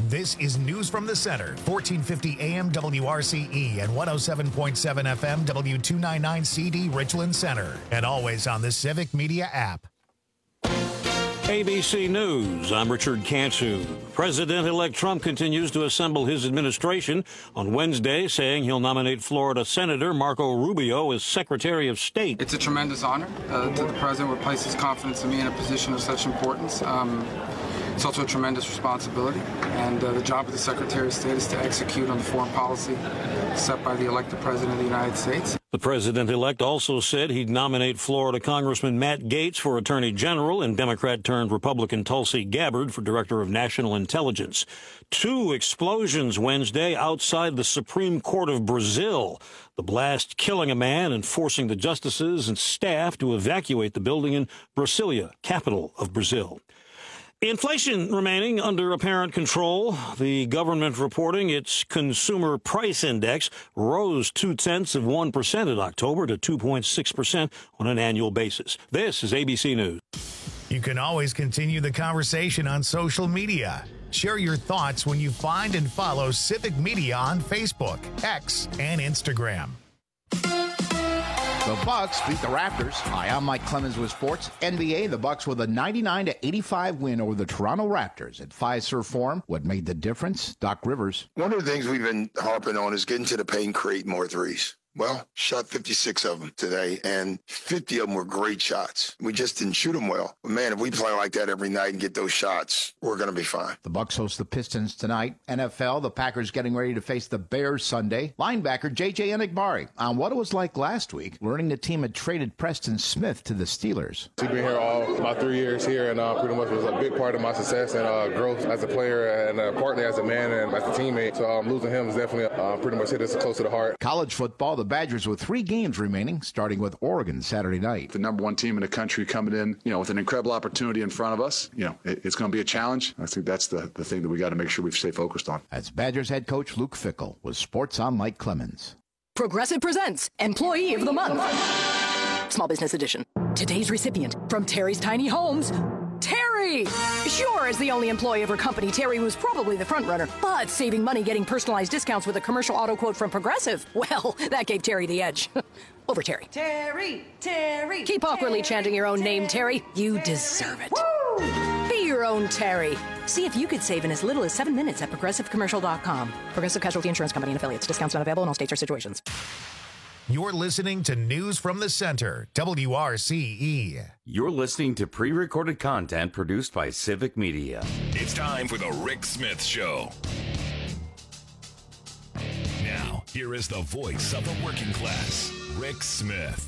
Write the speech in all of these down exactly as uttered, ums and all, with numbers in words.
This is News from the Center, fourteen fifty A M W R C E and one oh seven point seven F M W two ninety-nine C D Richland Center, and always on the Civic Media app. A B C News, I'm Richard Cantu. President-elect Trump continues to assemble his administration on Wednesday, saying he'll nominate Florida Senator Marco Rubio as Secretary of State. It's a tremendous honor uh, that the President would place his confidence in me in a position of such importance. Um, It's also a tremendous responsibility, and uh, the job of the Secretary of State is to execute on the foreign policy set by the elected President of the United States. The President-elect also said he'd nominate Florida Congressman Matt Gaetz for Attorney General and Democrat-turned-Republican Tulsi Gabbard for Director of National Intelligence. Two explosions Wednesday outside the Supreme Court of Brazil. The blast killing a man and forcing the justices and staff to evacuate the building in Brasilia, capital of Brazil. Inflation remaining under apparent control. The government reporting its consumer price index rose two-tenths of one percent in October to two point six percent on an annual basis. This is A B C News. You can always continue the conversation on social media. Share your thoughts when you find and follow Civic Media on Facebook, X, and Instagram. The Bucks beat the Raptors. Hi, I'm Mike Clemens with Sports. N B A, the Bucks with a ninety-nine to eighty-five win over the Toronto Raptors at Fiserv Forum. What made the difference? Doc Rivers. One of the things we've been harping on is getting to the paint, create more threes. Well, shot fifty-six of them today, and fifty of them were great shots. We just didn't shoot them well. But, man, if we play like that every night and get those shots, we're going to be fine. The Bucks host the Pistons tonight. N F L, the Packers getting ready to face the Bears Sunday. Linebacker J J Enikbari on what it was like last week, learning the team had traded Preston Smith to the Steelers. He's been here all my three years here, and uh, pretty much was a big part of my success and uh, growth as a player and uh, partly as a man and as a teammate. So um, losing him is definitely uh, pretty much hit us close to the heart. College football, the Badgers with three games remaining, starting with Oregon Saturday night. The number one team in the country coming in, you know, with an incredible opportunity in front of us. You know, it, it's going to be a challenge. I think that's the, the thing that we got to make sure we stay focused on. That's Badgers head coach Luke Fickell with Sports on Mike Clemens. Progressive presents Employee of the Month. Small Business Edition. Today's recipient from Terry's Tiny Homes, Terry! Sure, as the only employee of her company, Terry was probably the front runner, but saving money getting personalized discounts with a commercial auto quote from Progressive, well, that gave Terry the edge. Over Terry. Terry, Terry. Keep awkwardly Terry, chanting your own Terry, name, Terry. You Terry. deserve it. Woo! Be your own Terry. See if you could save in as little as seven minutes at progressive commercial dot com. Progressive Casualty Insurance Company and affiliates. Discounts not available in all states or situations. You're listening to News from the Center, W R C E. You're listening to pre-recorded content produced by Civic Media. It's time for the Rick Smith Show. Now, here is the voice of the working class, Rick Smith.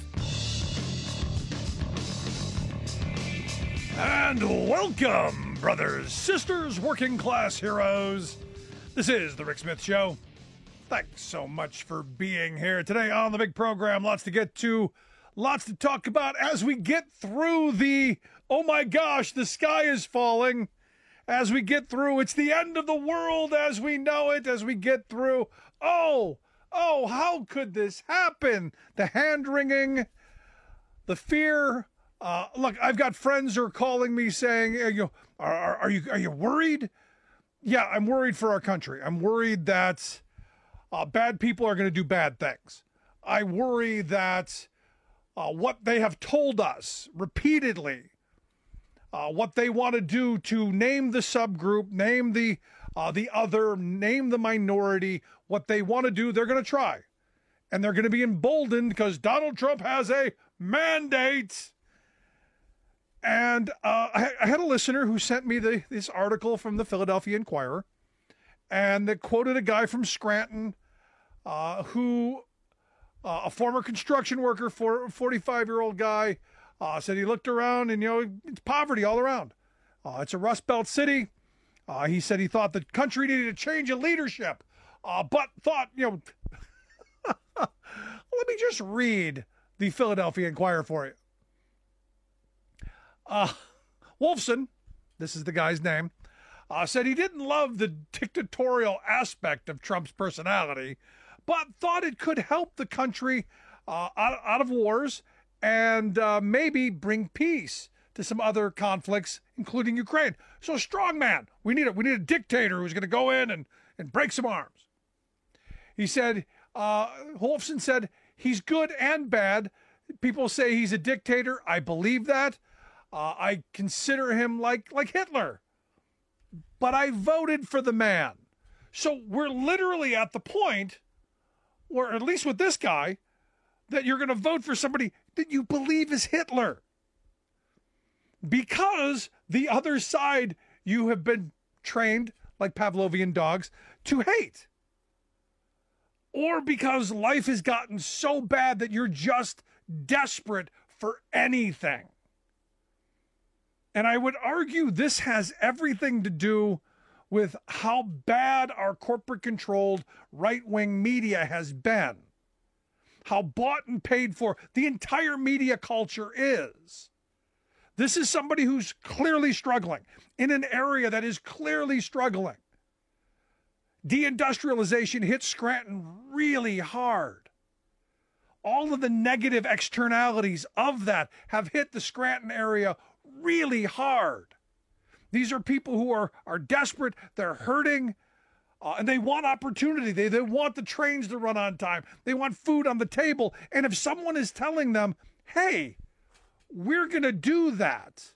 And welcome, brothers, sisters, working class heroes. This is the Rick Smith Show. Thanks so much for being here today on the big program. Lots to get to, lots to talk about as we get through the, oh my gosh, the sky is falling. As we get through, it's the end of the world as we know it, as we get through. Oh, oh, how could this happen? The hand-wringing, the fear. Uh, look, I've got friends who are calling me saying, you know, are, are, are you are you worried? Yeah, I'm worried for our country. I'm worried that Uh, bad people are going to do bad things. I worry that uh, what they have told us repeatedly, uh, what they want to do to name the subgroup, name the uh, the other, name the minority, what they want to do, they're going to try. And they're going to be emboldened because Donald Trump has a mandate. And uh, I, I had a listener who sent me the, this article from the Philadelphia Inquirer, and that quoted a guy from Scranton uh, who, uh, a former construction worker, for forty-five-year-old guy, uh, said he looked around and, you know, it's poverty all around. Uh, it's a Rust Belt city. Uh, he said he thought the country needed a change in leadership, uh, but thought, you know, let me just read the Philadelphia Inquirer for you. Uh, Wolfson, this is the guy's name, Uh, said he didn't love the dictatorial aspect of Trump's personality, but thought it could help the country uh, out, out of wars and uh, maybe bring peace. to some other conflicts, including Ukraine. So strong man. We need a, we need a dictator who's going to go in and, and break some arms. He said, uh, Wolfson said, he's good and bad. People say he's a dictator. I believe that. Uh, I consider him like, like Hitler. But I voted for the man. So we're literally at the point, or at least with this guy, that you're going to vote for somebody that you believe is Hitler. Because the other side you have been trained, like Pavlovian dogs, to hate. Or because life has gotten so bad that you're just desperate for anything. And I would argue this has everything to do with how bad our corporate-controlled right-wing media has been. How bought and paid for the entire media culture is. This is somebody who's clearly struggling in an area that is clearly struggling. Deindustrialization hit Scranton really hard. All of the negative externalities of that have hit the Scranton area really hard. These are people who are, are desperate, they're hurting, uh, and they want opportunity. They, they want the trains to run on time. They want food on the table. And if someone is telling them, hey, we're going to do that,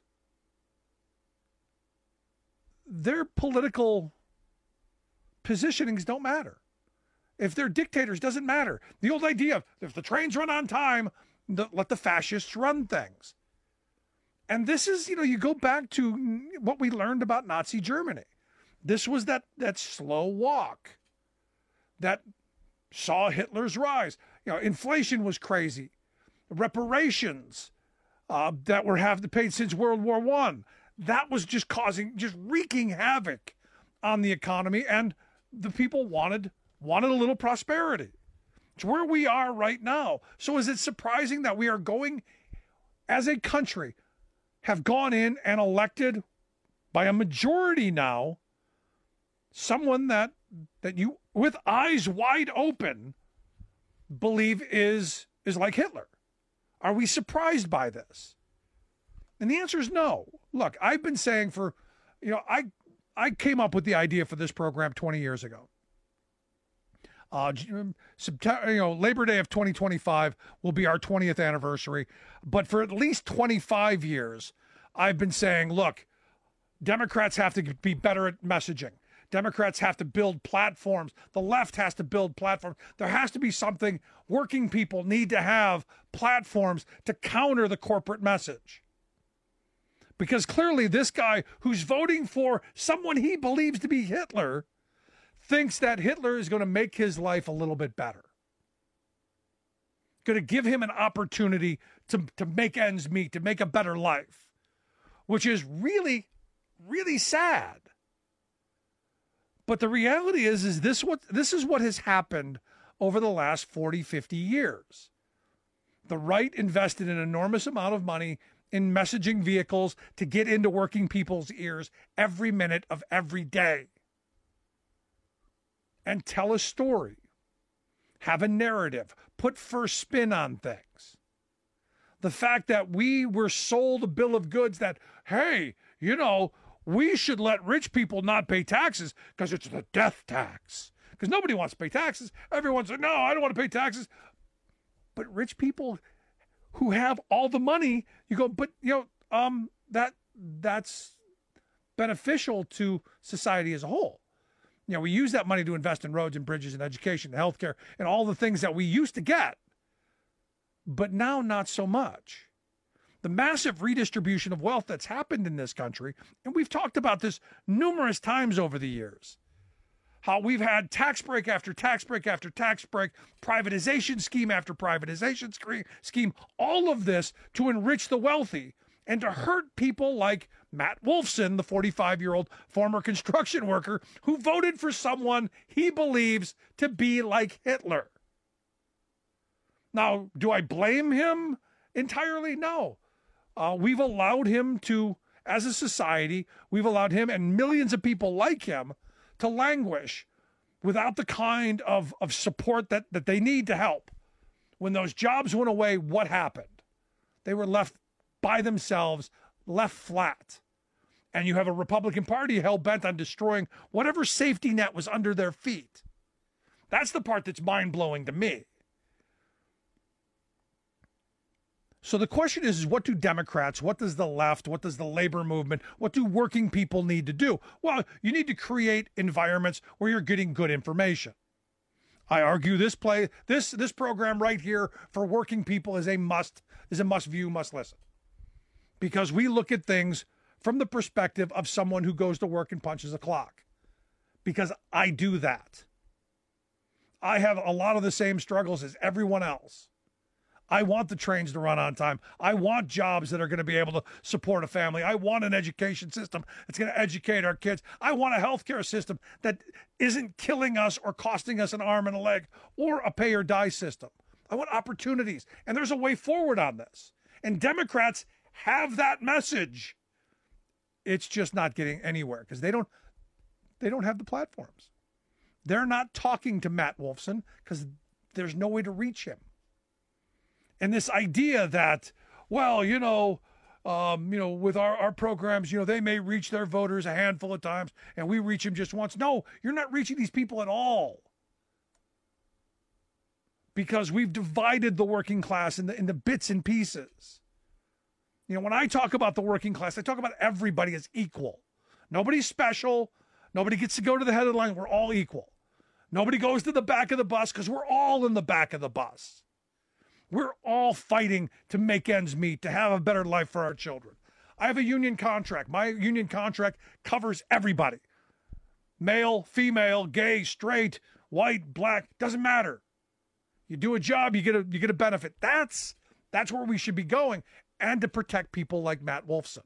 their political positionings don't matter. If they're dictators, doesn't matter. The old idea of if the trains run on time, the, let the fascists run things. And this is, you know, you go back to what we learned about Nazi Germany. This was that that slow walk that saw Hitler's rise. You know, inflation was crazy. Reparations uh, that were have to pay since World War One. That was just causing, just wreaking havoc on the economy, and the people wanted wanted a little prosperity. It's where we are right now. So is it surprising that we are going, as a country, have gone in and elected by a majority now someone that that you, with eyes wide open, believe is is like Hitler? Are we surprised by this? And the answer is no. Look, I've been saying for, you know, I I came up with the idea for this program twenty years ago. Uh, September, you know, Labor Day of twenty twenty-five will be our twentieth anniversary. But for at least twenty-five years, I've been saying, look, Democrats have to be better at messaging. Democrats have to build platforms. The left has to build platforms. There has to be something. Working people need to have platforms to counter the corporate message. Because clearly this guy who's voting for someone he believes to be Hitler thinks that Hitler is going to make his life a little bit better. Going to give him an opportunity to, to make ends meet, to make a better life, which is really, really sad. But the reality is, is this what this is what has happened over the last forty, fifty years. The right invested an enormous amount of money in messaging vehicles to get into working people's ears every minute of every day. And tell a story, have a narrative, put first spin on things. The fact that we were sold a bill of goods that, hey, you know, we should let rich people not pay taxes because it's the death tax. Because nobody wants to pay taxes. Everyone's like, no, I don't want to pay taxes. But rich people who have all the money, you go, but, you know, um, that that's beneficial to society as a whole. You know, we use that money to invest in roads and bridges and education and healthcare and all the things that we used to get, but now not so much. The massive redistribution of wealth that's happened in this country, and we've talked about this numerous times over the years, how we've had tax break after tax break after tax break, privatization scheme after privatization scheme, all of this to enrich the wealthy and to hurt people like Matt Wolfson, the forty-five-year-old former construction worker who voted for someone he believes to be like Hitler. Now, do I blame him entirely? No. Uh, we've allowed him to, as a society, we've allowed him and millions of people like him to languish without the kind of, of support that, that they need to help. When those jobs went away, what happened? They were left by themselves, left flat. And you have a Republican Party hell-bent on destroying whatever safety net was under their feet. That's the part that's mind-blowing to me. So the question is, is, what do Democrats, what does the left, what does the labor movement, what do working people need to do? Well, you need to create environments where you're getting good information. I argue this play, this this program right here for working people is a must, is a must view, must listen. Because we look at things from the perspective of someone who goes to work and punches a clock. Because I do that. I have a lot of the same struggles as everyone else. I want the trains to run on time. I want jobs that are going to be able to support a family. I want an education system that's going to educate our kids. I want a healthcare system that isn't killing us or costing us an arm and a leg, or a pay or die system. I want opportunities. And there's a way forward on this. And Democrats have that message. It's just not getting anywhere because they don't they don't have the platforms. They're not talking to Matt Wolfson because there's no way to reach him. And this idea that, well, you know, um, you know, with our, our programs, you know, they may reach their voters a handful of times and we reach them just once. No, you're not reaching these people at all. Because we've divided the working class into, into bits and pieces. You know, when I talk about the working class, I talk about everybody as equal. Nobody's special. Nobody gets to go to the head of the line. We're all equal. Nobody goes to the back of the bus because we're all in the back of the bus. We're all fighting to make ends meet, to have a better life for our children. I have a union contract. My union contract covers everybody. Male, female, gay, straight, white, black, doesn't matter. You do a job, you get a you get a benefit. That's that's where we should be going, and to protect people like Matt Wolfson.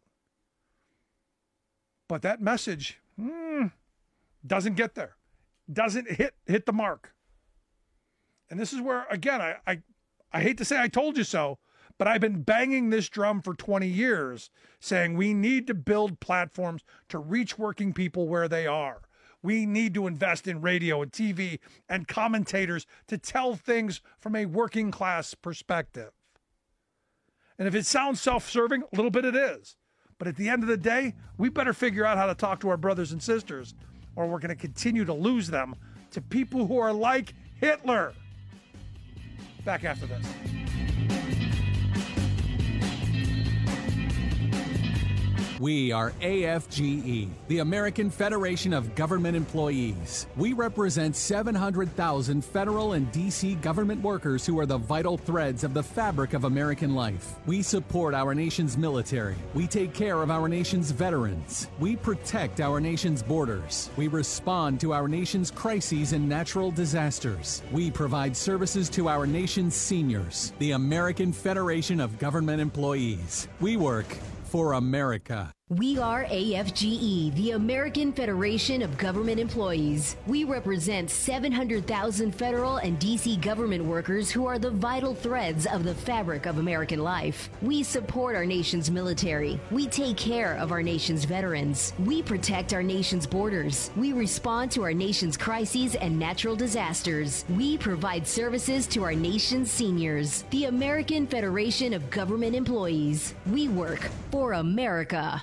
But that message hmm, doesn't get there. Doesn't hit hit the mark. And this is where, again, I, I I hate to say I told you so, but I've been banging this drum for twenty years, saying we need to build platforms to reach working people where they are. We need to invest in radio and T V and commentators to tell things from a working class perspective. And if it sounds self-serving, a little bit it is. But at the end of the day, we better figure out how to talk to our brothers and sisters, or we're going to continue to lose them to people who are like Hitler. Back after this. We are A F G E, the American Federation of Government Employees. We represent seven hundred thousand federal and D C government workers who are the vital threads of the fabric of American life. We support our nation's military. We take care of our nation's veterans. We protect our nation's borders. We respond to our nation's crises and natural disasters. We provide services to our nation's seniors. The American Federation of Government Employees. We work for America. We are A F G E, the American Federation of Government Employees. We represent seven hundred thousand federal and D C government workers who are the vital threads of the fabric of American life. We support our nation's military. We take care of our nation's veterans. We protect our nation's borders. We respond to our nation's crises and natural disasters. We provide services to our nation's seniors. The American Federation of Government Employees. We work for America.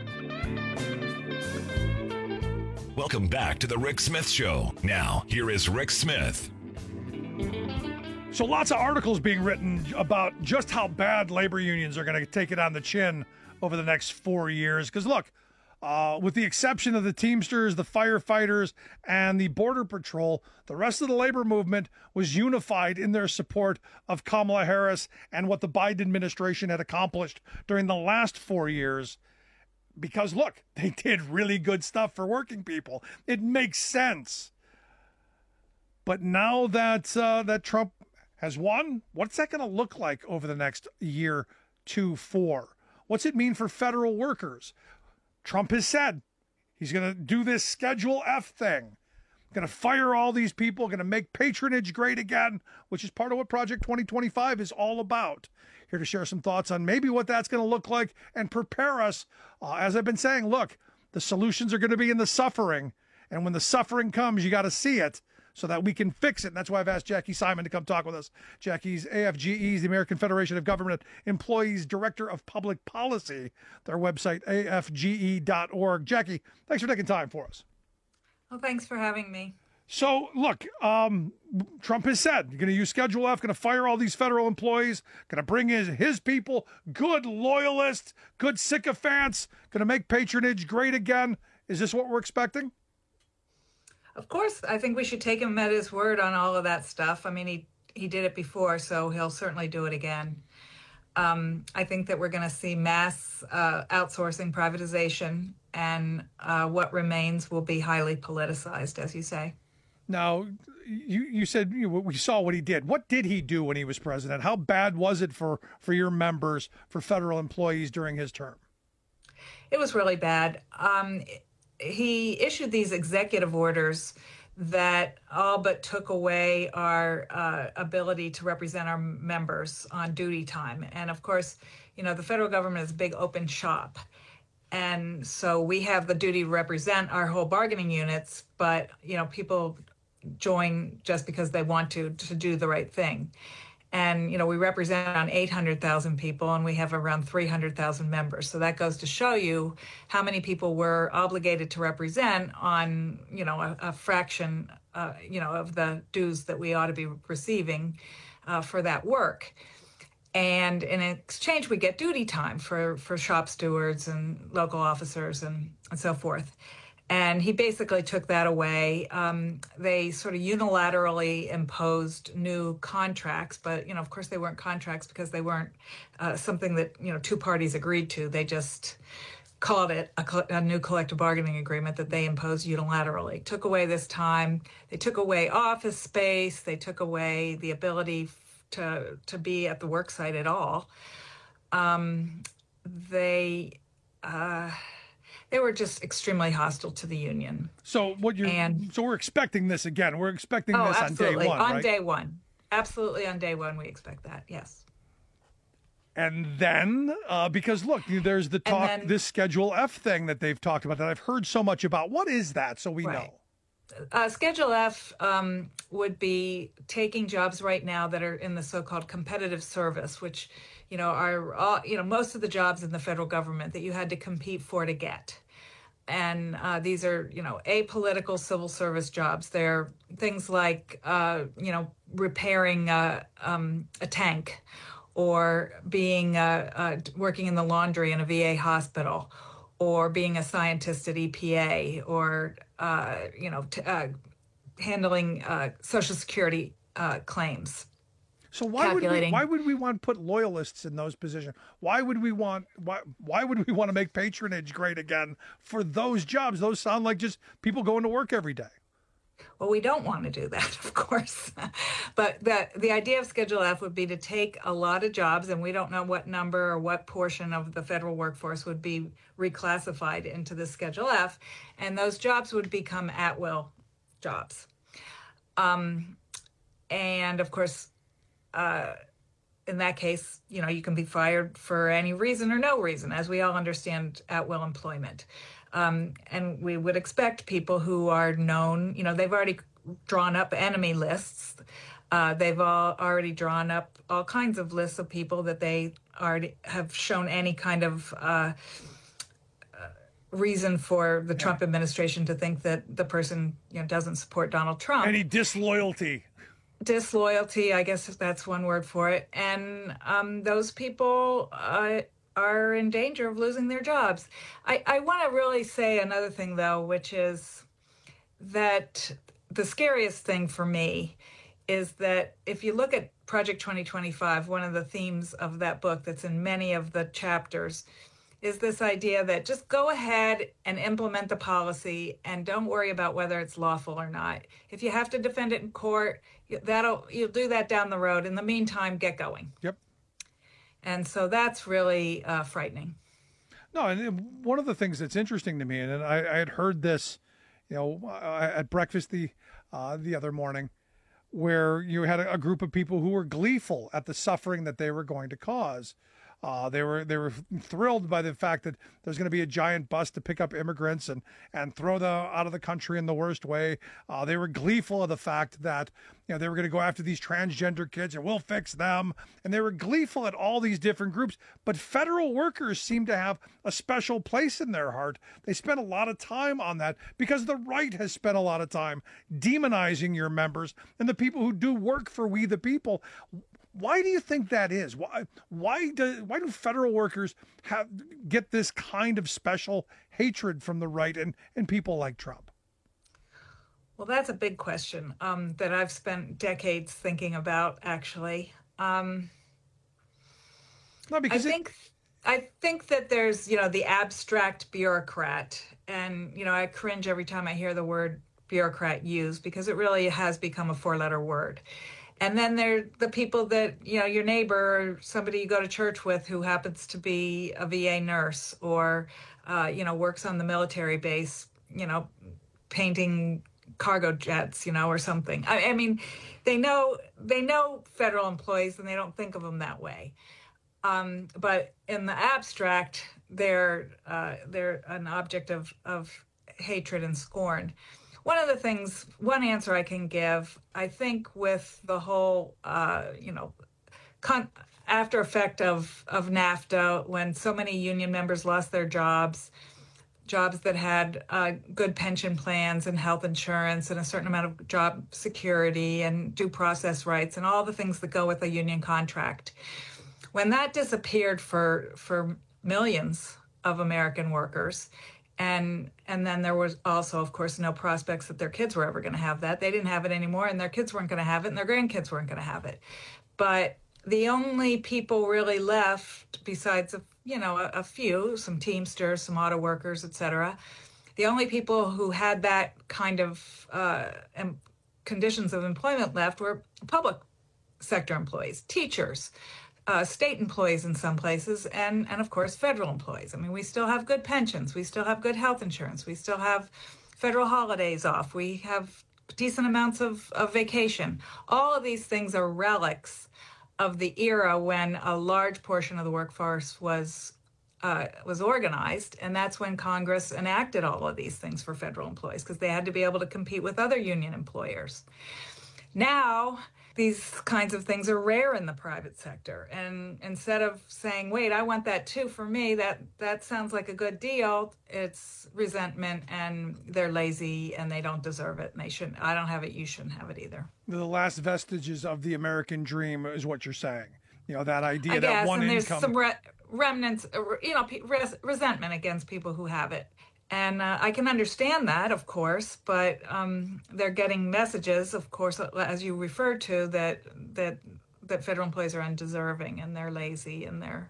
Welcome back to the Rick Smith Show. Now, here is Rick Smith. So lots of articles being written about just how bad labor unions are going to take it on the chin over the next four years. Because look, uh, with the exception of the Teamsters, the firefighters, and the Border Patrol, the rest of the labor movement was unified in their support of Kamala Harris and what the Biden administration had accomplished during the last four years. Because, look, they did really good stuff for working people. It makes sense. But now that uh, that Trump has won, what's that going to look like over the next year, two, four? What's it mean for federal workers? Trump has said he's going to do this Schedule F thing. Going to fire all these people, going to make patronage great again, which is part of what Project twenty twenty-five is all about. Here to share some thoughts on maybe what that's going to look like and prepare us. Uh, as I've been saying, look, the solutions are going to be in the suffering. And when the suffering comes, you got to see it. so that we can fix it. And that's why I've asked Jackie Simon to come talk with us. Jackie's A F G E, the American Federation of Government Employees Director of Public Policy. Their website, A F G E dot org. Jackie, thanks for taking time for us. Well, thanks for having me. So, look, um, Trump has said, you're going to use Schedule F, going to fire all these federal employees, going to bring his, his people, good loyalists, good sycophants, going to make patronage great again. Is this what we're expecting? Of course, I think we should take him at his word on all of that stuff. I mean, he, he did it before, so he'll certainly do it again. Um, I think that we're going to see mass uh, outsourcing, privatization, and uh, what remains will be highly politicized, as you say. Now, you, you said you, we saw what he did. What did he do when he was president? How bad was it for, for your members, for federal employees during his term? It was really bad. Um, he issued these executive orders that all but took away our uh, ability to represent our members on duty time. And of course, you know, the federal government is a big open shop. And so we have the duty to represent our whole bargaining units, but, you know, people join just because they want to, to do the right thing. And, you know, we represent on eight hundred thousand people and we have around three hundred thousand members. So that goes to show you how many people we're obligated to represent on, you know, a, a fraction, uh, you know, of the dues that we ought to be receiving uh, for that work. And in exchange, we get duty time for, for shop stewards and local officers and, and so forth. And he basically took that away. Um, they sort of unilaterally imposed new contracts, but, you know, of course they weren't contracts because they weren't uh, something that, you know, two parties agreed to. They just called it a, a new collective bargaining agreement that they imposed unilaterally. Took away this time. They took away office space. They took away the ability to to be at the work site at all. Um, they uh, they were just extremely hostile to the union. So what you're and, so we're expecting this again. We're expecting oh, this absolutely. on day one, on right? day one, absolutely on day one we expect that. Yes. And then, uh, because look, there's the talk, then, this Schedule F thing that they've talked about that I've heard so much about. What is that? So we right. know. Uh, Schedule F um, would be taking jobs right now that are in the so-called competitive service, which, you know, are all, you know, most of the jobs in the federal government that you had to compete for to get. And uh, these are, you know, apolitical civil service jobs. They're things like, uh, you know, repairing uh, um, a tank or being uh, uh, working in the laundry in a V A hospital or being a scientist at E P A or Uh, you know, t- uh, handling uh, Social Security uh, claims. So why would we, why would we want to put loyalists in those positions? Why would we want why why would we want to make patronage great again for those jobs? Those sound like just people going to work every day. Well, we don't want to do that, of course. But the the idea of Schedule F would be to take a lot of jobs, and we don't know what number or what portion of the federal workforce would be reclassified into the Schedule F, and those jobs would become at-will jobs. Um, and of course, uh, in that case, you know, you can be fired for any reason or no reason, as we all understand at-will employment. Um, and we would expect people who are known, you know, they've already drawn up enemy lists. Uh, they've all already drawn up all kinds of lists of people that they already have shown any kind of uh, uh, reason for the Trump administration to think that the person, you know, doesn't support Donald Trump. Any disloyalty. Disloyalty, I guess that's one word for it. And um, those people uh, are in danger of losing their jobs. I, I want to really say another thing, though, which is that the scariest thing for me is that if you look at Project twenty twenty-five, one of the themes of that book that's in many of the chapters is this idea that just go ahead and implement the policy and don't worry about whether it's lawful or not. If you have to defend it in court, that'll you'll do that down the road. In the meantime, get going. Yep. And so that's really uh, frightening. No, and one of the things that's interesting to me, and I, I had heard this, you know, at breakfast the uh, the other morning, where you had a, a group of people who were gleeful at the suffering that they were going to cause. Uh, they were they were thrilled by the fact that there's going to be a giant bus to pick up immigrants and and throw them out of the country in the worst way. Uh, they were gleeful of the fact that you know they were going to go after these transgender kids and we'll fix them. And they were gleeful at all these different groups. But federal workers seem to have a special place in their heart. They spend a lot of time on that because the right has spent a lot of time demonizing your members and the people who do work for we the people. Why do you think that is? Why why do why do federal workers have get this kind of special hatred from the right and, and people like Trump? Well, that's a big question um, that I've spent decades thinking about, actually. Um, no, because I think it... I think that there's, you know, the abstract bureaucrat, and, you know, I cringe every time I hear the word bureaucrat used because it really has become a four-letter word. And then there are the people that, you know, your neighbor or somebody you go to church with who happens to be a V A nurse or, uh, you know, works on the military base, you know, painting cargo jets, you know, or something. I, I mean, they know they know federal employees and they don't think of them that way. Um, but in the abstract, they're uh, they're an object of, of hatred and scorn. One of the things, one answer I can give, I think with the whole, uh, you know, con- after effect of, of NAFTA, when so many union members lost their jobs, jobs that had uh, good pension plans and health insurance and a certain amount of job security and due process rights and all the things that go with a union contract. When that disappeared for for millions of American workers, And and then there was also, of course, no prospects that their kids were ever going to have that. They didn't have it anymore, and their kids weren't going to have it, and their grandkids weren't going to have it. But the only people really left, besides, a, you know, a, a few, some Teamsters, some auto workers, et cetera, the only people who had that kind of uh, em- conditions of employment left were public sector employees, teachers, Uh, state employees in some places, and, and of course, federal employees. I mean, we still have good pensions. We still have good health insurance. We still have federal holidays off. We have decent amounts of, of vacation. All of these things are relics of the era when a large portion of the workforce was uh, was organized, and that's when Congress enacted all of these things for federal employees because they had to be able to compete with other union employers. Now, these kinds of things are rare in the private sector. And instead of saying, wait, I want that too for me, that, that sounds like a good deal, it's resentment and they're lazy and they don't deserve it and they shouldn't. I don't have it, you shouldn't have it either. The last vestiges of the American dream is what you're saying. You know, that idea I that guess, one and there's income... some re- remnants, you know, res- resentment against people who have it. And uh, I can understand that, of course, but um, they're getting messages, of course, as you referred to, that that that federal employees are undeserving and they're lazy and they're.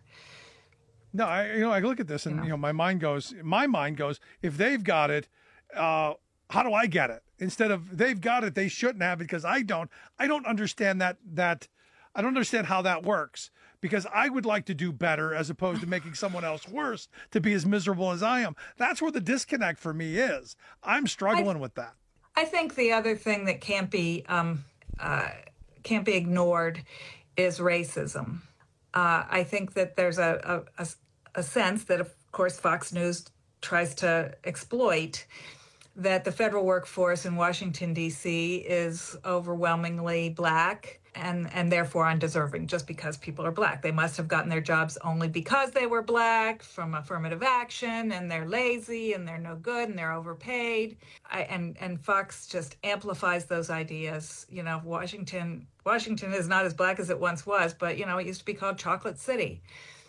No, I you know I look at this and you know, you know my mind goes, my mind goes, if they've got it, uh, how do I get it? Instead of they've got it, they shouldn't have it because I don't. I don't understand that that. I don't understand how that works. Because I would like to do better as opposed to making someone else worse to be as miserable as I am. That's where the disconnect for me is. I'm struggling I, with that. I think the other thing that can't be um, uh, can't be ignored is racism. Uh, I think that there's a, a, a sense that, of course, Fox News tries to exploit, that the federal workforce in Washington, D C is overwhelmingly black and, and therefore undeserving just because people are black. They must have gotten their jobs only because they were black from affirmative action, and they're lazy and they're no good and they're overpaid. I, and, and Fox just amplifies those ideas. You know, Washington, Washington is not as black as it once was, but, you know, it used to be called Chocolate City.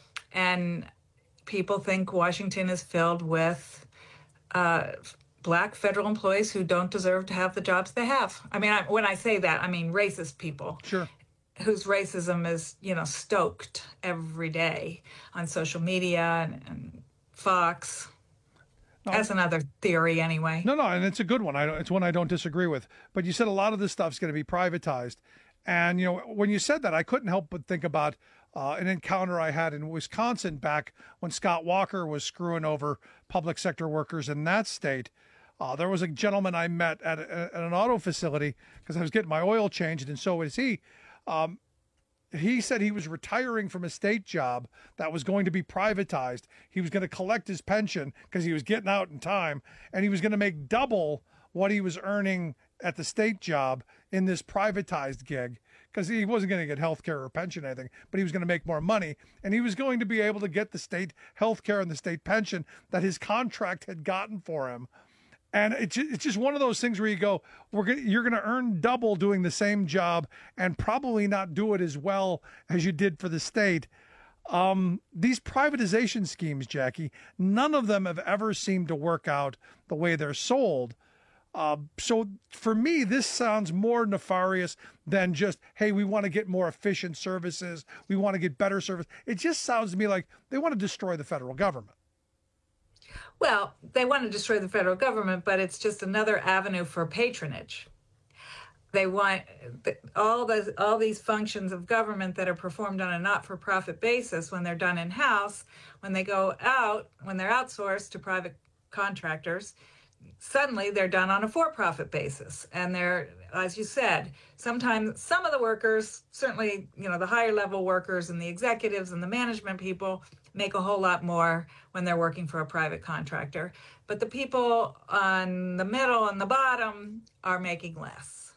And people think Washington is filled with uh, black federal employees who don't deserve to have the jobs they have. I mean, I, when I say that, I mean racist people. Sure. Whose racism is, you know, stoked every day on social media and, and Fox. No. That's another theory anyway. No, no, and it's a good one. I don't, it's one I don't disagree with. But you said a lot of this stuff's going to be privatized. And, you know, when you said that, I couldn't help but think about uh, an encounter I had in Wisconsin back when Scott Walker was screwing over public sector workers in that state. Uh, there was a gentleman I met at, a, at an auto facility because I was getting my oil changed, and so was he. Um, he said he was retiring from a state job that was going to be privatized. He was going to collect his pension because he was getting out in time, and he was going to make double what he was earning at the state job in this privatized gig, because he wasn't going to get health care or pension or anything, but he was going to make more money, and he was going to be able to get the state health care and the state pension that his contract had gotten for him. And it's it's just one of those things where you go, we're gonna, you're going to earn double doing the same job and probably not do it as well as you did for the state. Um, these privatization schemes, Jackie, none of them have ever seemed to work out the way they're sold. Uh, so for me, this sounds more nefarious than just, hey, we want to get more efficient services. We want to get better service. It just sounds to me like they want to destroy the federal government. Well, they want to destroy the federal government, but it's just another avenue for patronage. They want all those, all these functions of government that are performed on a not-for-profit basis when they're done in-house, when they go out, when they're outsourced to private contractors, suddenly they're done on a for-profit basis. And they're, as you said, sometimes some of the workers, certainly, you know, the higher level workers and the executives and the management people make a whole lot more when they're working for a private contractor. But the people on the middle and the bottom are making less.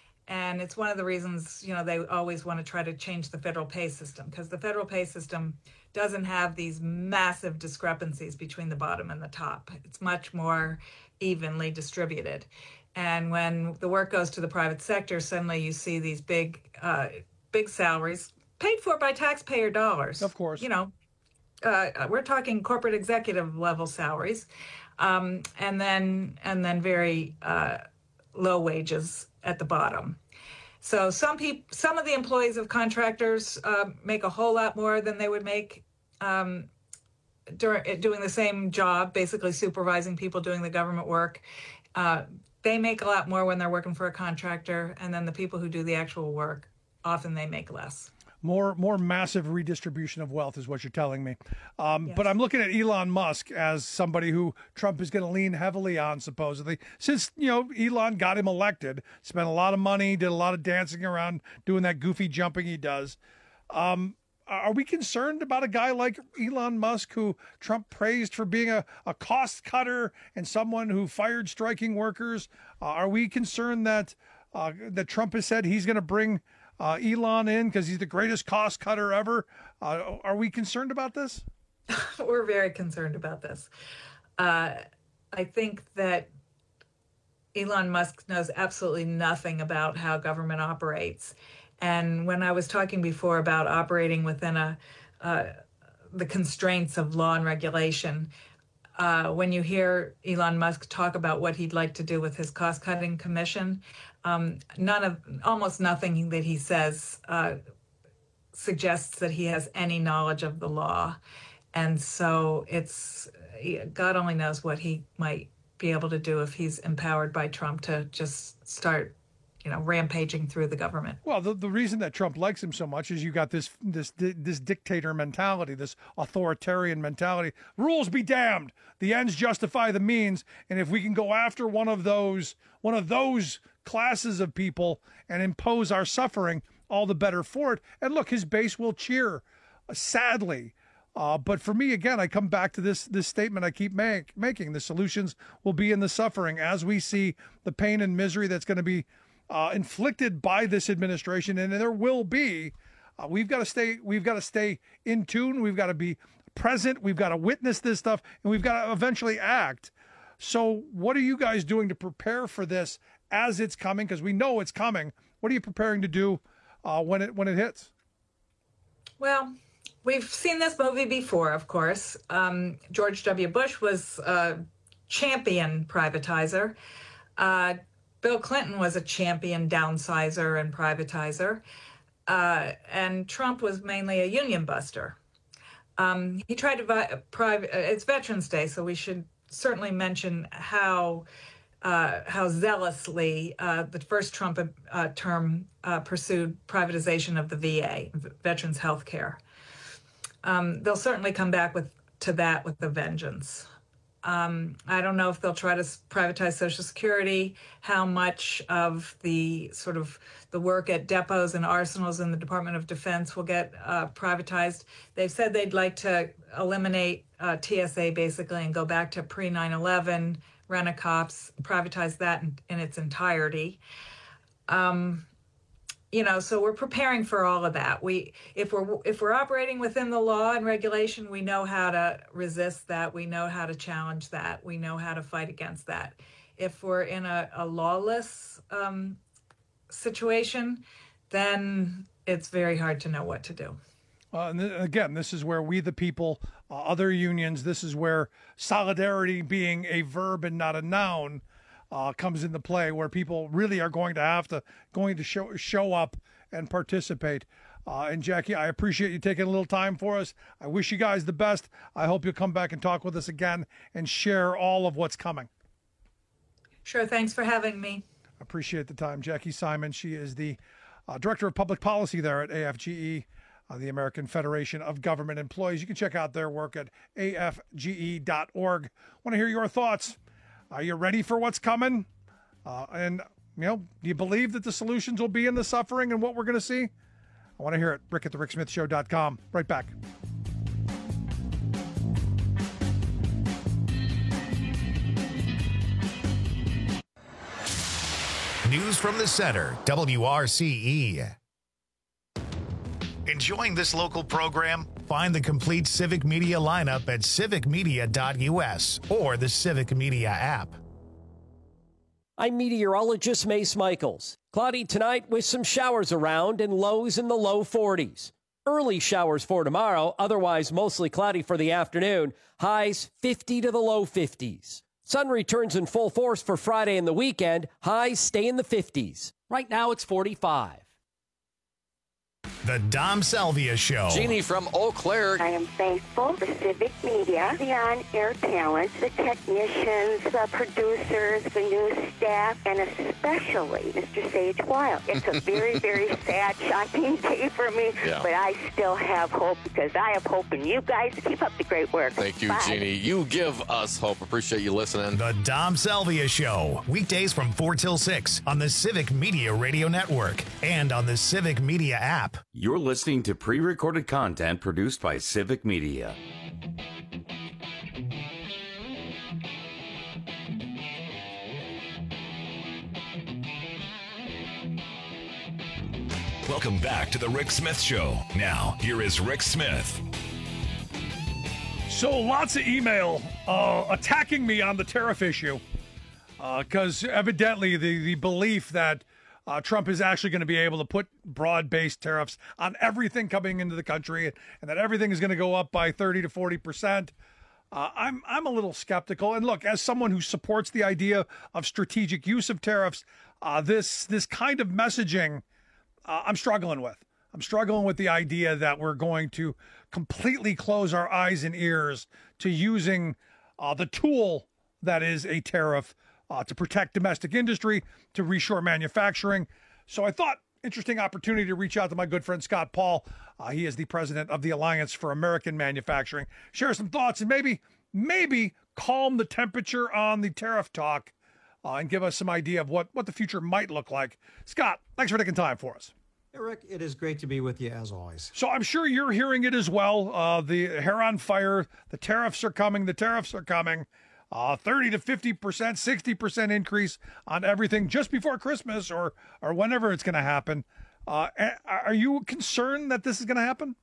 And it's one of the reasons, you know, they always want to try to change the federal pay system, because the federal pay system doesn't have these massive discrepancies between the bottom and the top. It's much more evenly distributed. And when the work goes to the private sector, suddenly you see these big, uh, big salaries paid for by taxpayer dollars. Of course. You know, uh, we're talking corporate executive level salaries, um, and then and then very uh, low wages at the bottom. So some people, some of the employees of contractors uh, make a whole lot more than they would make um, during doing the same job, basically supervising people doing the government work. Uh, they make a lot more when they're working for a contractor, and then the people who do the actual work, often they make less. More more massive redistribution of wealth is what you're telling me. Um, yes. But I'm looking at Elon Musk as somebody who Trump is going to lean heavily on, supposedly. Since, you know, Elon got him elected, spent a lot of money, did a lot of dancing around, doing that goofy jumping he does. Um, are we concerned about a guy like Elon Musk, who Trump praised for being a, a cost cutter and someone who fired striking workers? Uh, are we concerned that, uh, that Trump has said he's going to bring Uh, Elon in because he's the greatest cost cutter ever? Uh, are we concerned about this? We're very concerned about this. Uh, I think that Elon Musk knows absolutely nothing about how government operates. And when I was talking before about operating within a uh, the constraints of law and regulation, uh, when you hear Elon Musk talk about what he'd like to do with his cost-cutting commission, Um, none of, almost nothing that he says uh, suggests that he has any knowledge of the law. And so it's, God only knows what he might be able to do if he's empowered by Trump to just start, you know, rampaging through the government. Well, the, the reason that Trump likes him so much is you got this, this, this dictator mentality, this authoritarian mentality. Rules be damned. The ends justify the means. And if we can go after one of those, one of those classes of people and impose our suffering, all the better for it. And look, his base will cheer, uh, sadly. Uh, but for me, again, I come back to this this statement I keep make, making. The solutions will be in the suffering as we see the pain and misery that's going to be uh, inflicted by this administration, and there will be. Uh, we've got to stay. We've got to stay in tune. We've got to be present. We've got to witness this stuff, and we've got to eventually act. So, what are you guys doing to prepare for this as it's coming? Because we know it's coming. What are you preparing to do uh, when it when it hits? Well, we've seen this movie before, of course. Um, George W. Bush was a champion privatizer. Uh, Bill Clinton was a champion downsizer and privatizer. Uh, and Trump was mainly a union buster. Um, he tried to vi- private. It's Veterans Day, so we should certainly mention how uh, how zealously uh, the first Trump uh, term uh, pursued privatization of the V A, Veterans Health Care. Um, they'll certainly come back with to that with a vengeance. Um, I don't know if they'll try to privatize Social Security, how much of the sort of the work at depots and arsenals in the Department of Defense will get uh, privatized. They've said they'd like to eliminate uh, T S A basically and go back to pre nine eleven, rent-a-cops, privatize that in, in its entirety. Um, You know, so we're preparing for all of that. We, if we're if we're operating within the law and regulation, we know how to resist that. We know how to challenge that. We know how to fight against that. If we're in a, a lawless um, situation, then it's very hard to know what to do. Uh, and th- again, this is where we, the people, uh, other unions, this is where solidarity being a verb and not a noun Uh, comes into play, where people really are going to have to going to show show up and participate. Uh, and Jackie, I appreciate you taking a little time for us. I wish you guys the best. I hope you'll come back and talk with us again and share all of what's coming. Sure. Thanks for having me. Appreciate the time. Jackie Simon, she is the uh, Director of Public Policy there at A F G E, uh, the American Federation of Government Employees. You can check out their work at A F G E dot org. Want to hear your thoughts. Are you ready for what's coming? Uh, and, you know, do you believe that the solutions will be in the suffering and what we're going to see? I want to hear it. Rick at the rick smith show dot com. Right back. News from the center, W R C E. Enjoying this local program? Find the complete Civic Media lineup at civic media dot U S or the Civic Media app. I'm meteorologist Mace Michaels. Cloudy tonight with some showers around and lows in the low forties. Early showers for tomorrow, otherwise mostly cloudy for the afternoon. Highs fifty to the low fifties. Sun returns in full force for Friday and the weekend. Highs stay in the fifties. Right now it's forty-five. The Dom Salvia Show. Jeannie from Eau Claire. I am thankful for Civic Media, the on-air talent, the technicians, the producers, the news staff, and especially Mister Sage Wild. It's a very, very sad, shocking day for me, Yeah. but I still have hope because I have hope in you guys. Keep up the great work. Thank you, Bye. Jeannie. You give us hope. Appreciate you listening. The Dom Salvia Show. Weekdays from four till six on the Civic Media Radio Network and on the Civic Media app. You're listening to pre-recorded content produced by Civic Media. Welcome back to the Rick Smith Show. Now, here is Rick Smith. So lots of email uh, attacking me on the tariff issue because uh, evidently the, the belief that Uh, Trump is actually going to be able to put broad-based tariffs on everything coming into the country, and that everything is going to go up by thirty to forty percent. Uh, I'm I'm a little skeptical. And look, as someone who supports the idea of strategic use of tariffs, uh, this this kind of messaging, uh, I'm struggling with. I'm struggling with the idea that we're going to completely close our eyes and ears to using uh, the tool that is a tariff Uh, to protect domestic industry, to reshore manufacturing. So I thought, interesting opportunity to reach out to my good friend Scott Paul. Uh, he is the president of the Alliance for American Manufacturing. Share some thoughts and maybe, maybe calm the temperature on the tariff talk uh, and give us some idea of what, what the future might look like. Scott, thanks for taking time for us. Hey, Rick, it is great to be with you as always. So I'm sure you're hearing it as well. Uh, the hair on fire, the tariffs are coming, the tariffs are coming. Uh, thirty to fifty percent, sixty percent increase on everything just before Christmas or or whenever it's going to happen. Uh, are you concerned that this is going to happen?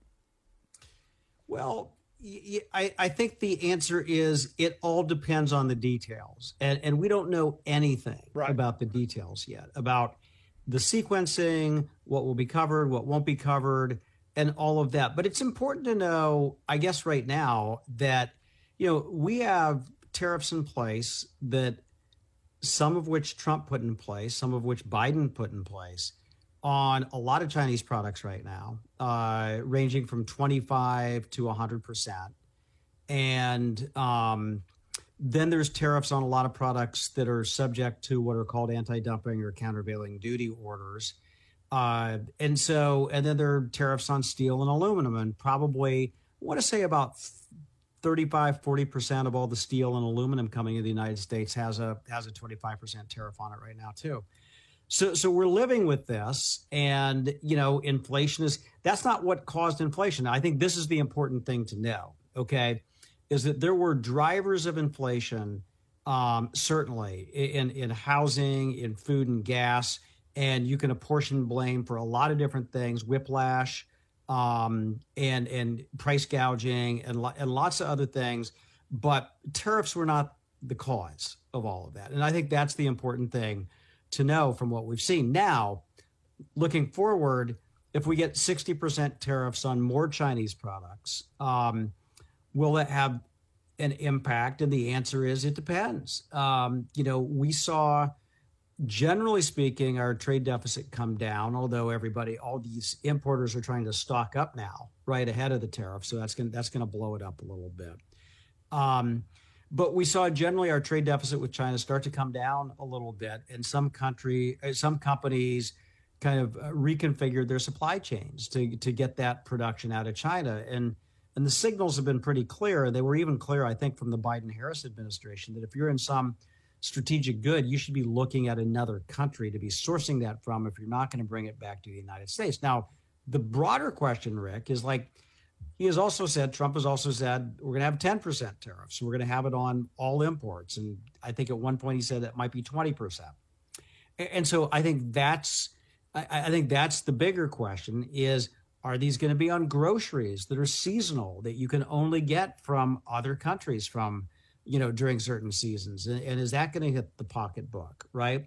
Well, I, I think the answer is it all depends on the details. And, and we don't know anything right. about the details yet, about the sequencing, what will be covered, what won't be covered, and all of that. But it's important to know, I guess right now, that, you know, we have tariffs in place that some of which Trump put in place, some of which Biden put in place on a lot of Chinese products right now, uh, ranging from twenty-five to one hundred percent. And um, then there's tariffs on a lot of products that are subject to what are called anti-dumping or countervailing duty orders. Uh, and so, and then there are tariffs on steel and aluminum, and probably, I want to say about thirty-five, forty percent of all the steel and aluminum coming into the United States has a has a twenty-five percent tariff on it right now too. So so we're living with this, and you know, inflation is that's not what caused inflation. I think this is the important thing to know, okay, is that there were drivers of inflation, um, certainly in in housing, in food and gas, and you can apportion blame for a lot of different things, whiplash, um, and and price gouging, and lo- and lots of other things, but tariffs were not the cause of all of that. And I think that's the important thing to know from what we've seen. Now, looking forward, if we get sixty percent tariffs on more Chinese products, um, will that have an impact? And the answer is it depends. Um, you know, we saw, generally speaking, our trade deficit come down, although everybody, all these importers are trying to stock up now, right ahead of the tariff. So that's going that's going to blow it up a little bit. Um, But we saw generally our trade deficit with China start to come down a little bit, and some country, some companies kind of reconfigured their supply chains to to get that production out of China. And and the signals have been pretty clear. They were even clear, I think, from the Biden-Harris administration, that if you're in some strategic good, you should be looking at another country to be sourcing that from if you're not going to bring it back to the United States. Now, the broader question, Rick, is like, he has also said, Trump has also said, we're going to have ten percent tariffs. We're going to have it on all imports. And I think at one point he said it might be twenty percent. And so I think that's, I think that's the bigger question is, are these going to be on groceries that are seasonal, that you can only get from other countries from, you know, during certain seasons? And, and is that going to hit the pocketbook, right?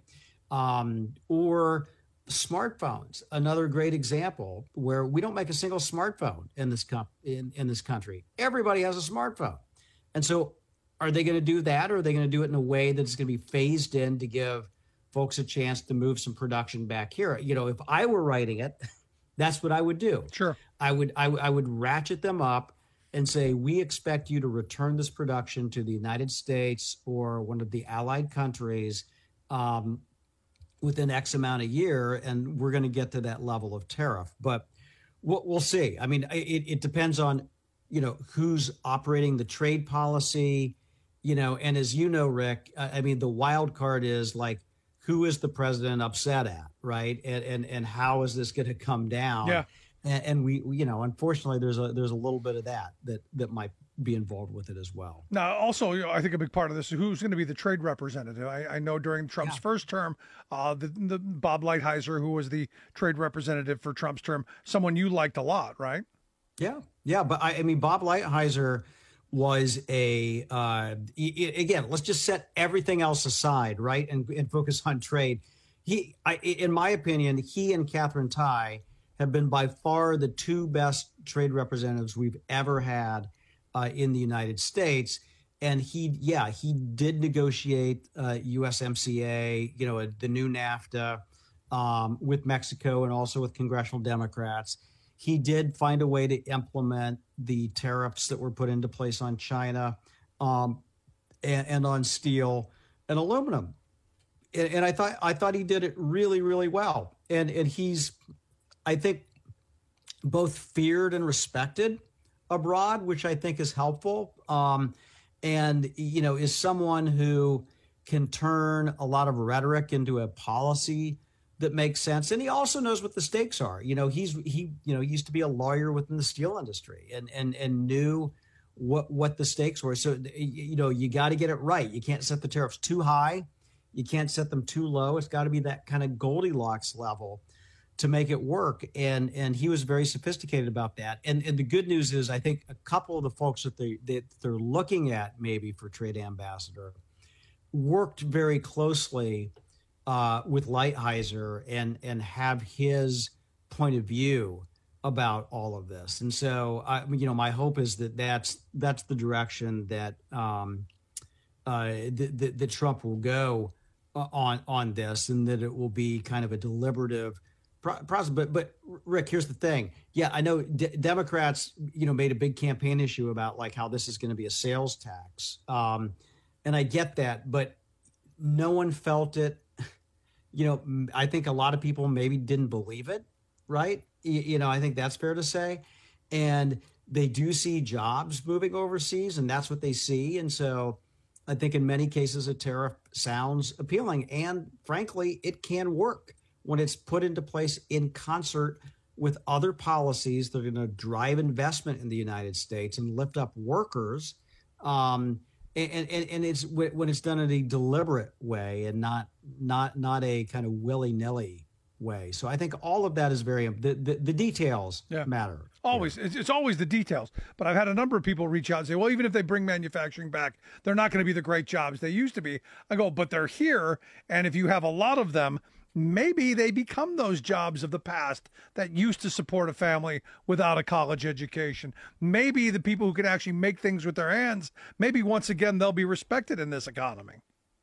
Um, or smartphones, another great example where we don't make a single smartphone in this com- in, in this country. Everybody has a smartphone. And so are they going to do that, or are they going to do it in a way that's going to be phased in to give folks a chance to move some production back here? You know, if I were writing it, that's what I would do. Sure. I would I, I would ratchet them up and say, we expect you to return this production to the United States or one of the allied countries um, within X amount of year, and we're going to get to that level of tariff. But we'll, we'll see. I mean, it, it depends on, you know, who's operating the trade policy, you know, and as you know, Rick, I mean, the wild card is like, who is the president upset at, right? And and, and how is this going to come down? Yeah. And, and we, you know, unfortunately, there's a there's a little bit of that that that might be involved with it as well. Now, also, you know, I think a big part of this is who's going to be the trade representative. I, I know during Trump's yeah. first term, uh, the, the Bob Lighthizer, who was the trade representative for Trump's term, someone you liked a lot, right? Yeah, yeah, but I, I mean, Bob Lighthizer was a uh, again. Let's just set everything else aside, right, and, and focus on trade. He, I, in my opinion, he and Catherine Tai have been by far the two best trade representatives we've ever had uh, in the United States. And he, yeah, he did negotiate uh, U S M C A, you know, the new NAFTA um, with Mexico and also with congressional Democrats. He did find a way to implement the tariffs that were put into place on China um, and, and on steel and aluminum. And, and I thought I thought he did it really, really well. And and he's, I think, both feared and respected abroad, which I think is helpful. Um, and, you know, is someone who can turn a lot of rhetoric into a policy that makes sense. And he also knows what the stakes are. You know, he's he, you know, he used to be a lawyer within the steel industry and and and knew what what the stakes were. So, you know, you got to get it right. You can't set the tariffs too high. You can't set them too low. It's got to be that kind of Goldilocks level to make it work. And and he was very sophisticated about that. And and the good news is, I think a couple of the folks that they that they're looking at maybe for trade ambassador worked very closely uh, with Lighthizer and and have his point of view about all of this. And so, I, you know, my hope is that that's that's the direction that um, uh, that, that Trump will go on on this, and that it will be kind of a deliberative process. But but Rick, here's the thing. Yeah, I know D- Democrats, you know, made a big campaign issue about like how this is going to be a sales tax, um, and I get that, but no one felt it. You know, I think a lot of people maybe didn't believe it, right? You, you know, I think that's fair to say. And they do see jobs moving overseas, and that's what they see. And so I think in many cases a tariff sounds appealing. And frankly, it can work when it's put into place in concert with other policies that are going to drive investment in the United States and lift up workers. Um, and, and, and it's when it's done in a deliberate way and not not not a kind of willy-nilly way. So I think all of that is very the the, the details yeah. matter. Always, it's, it's always the details. But I've had a number of people reach out and say, "Well, even if they bring manufacturing back, they're not going to be the great jobs they used to be." I go, "But they're here, and if you have a lot of them, maybe they become those jobs of the past that used to support a family without a college education. Maybe the people who can actually make things with their hands, maybe once again they'll be respected in this economy."